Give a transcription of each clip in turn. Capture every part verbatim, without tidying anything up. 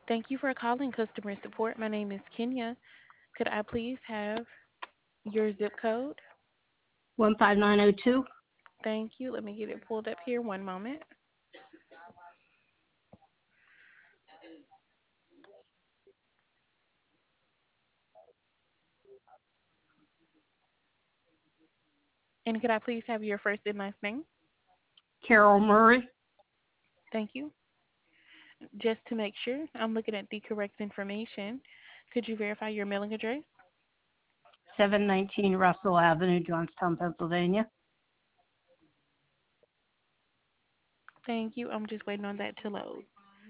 Thank you for calling customer support. My name is Kenya. Could I please have your zip code? one five nine oh two. Thank you. Let me get it pulled up here. One moment. And could I please have your first and last name? Carol Murray. Thank you. Just to make sure I'm looking at the correct information, could you verify your mailing address? seven nineteen Russell Avenue, Johnstown, Pennsylvania. Thank you. I'm just waiting on that to load.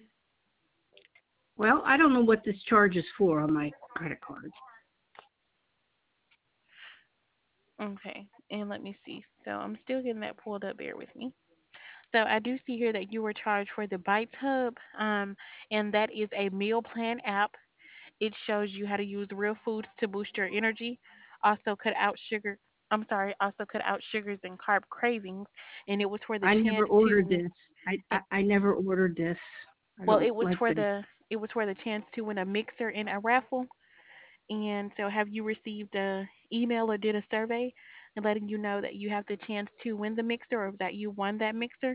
Well, I don't know what this charge is for on my credit card. Okay. And let me see. So I'm still getting that pulled up. Bear with me. So I do see here that you were charged for the Bites Hub, um, and that is a meal plan app. It shows you how to use real foods to boost your energy. Also cut out sugar. I'm sorry. Also cut out sugars and carb cravings, and it was for the I never chance ordered to. this. I, I, It, I never ordered this. I well, don't it was like for this. the. It was for the chance to win a mixer in a raffle. And so, have you received a email or did a survey and letting you know that you have the chance to win the mixer or that you won that mixer?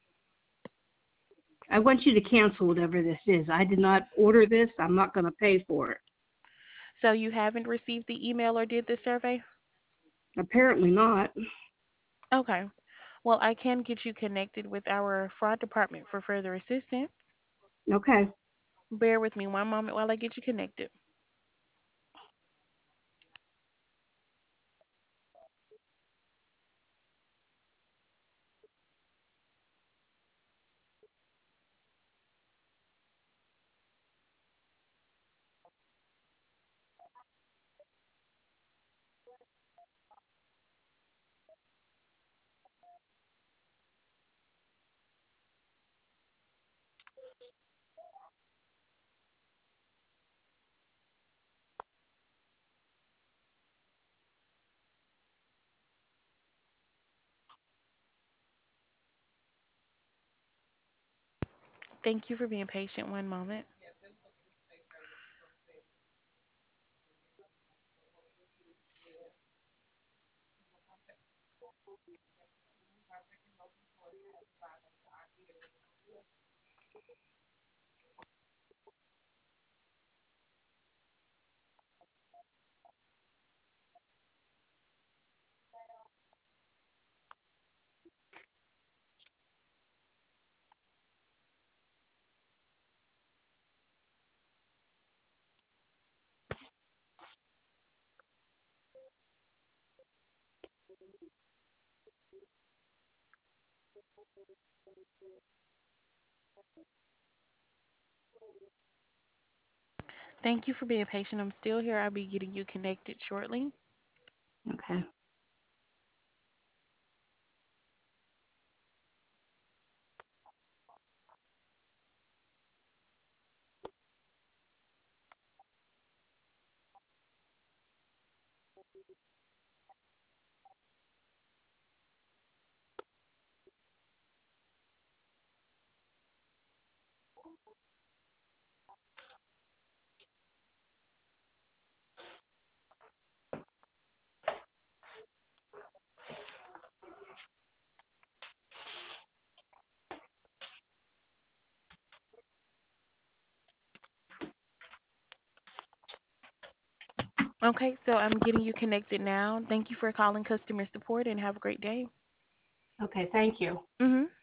I want you to cancel whatever this is. I did not order this. I'm not going to pay for it. So you haven't received the email or did the survey? Apparently not. Okay. Well, I can get you connected with our fraud department for further assistance. Okay. Bear with me one moment while I get you connected. Thank you for being patient. One moment. Thank you for being patient. I'm still here. I'll be getting you connected shortly. Okay. Okay, so I'm getting you connected now. Thank you for calling customer support and have a great day. Okay. Thank you. Mhm.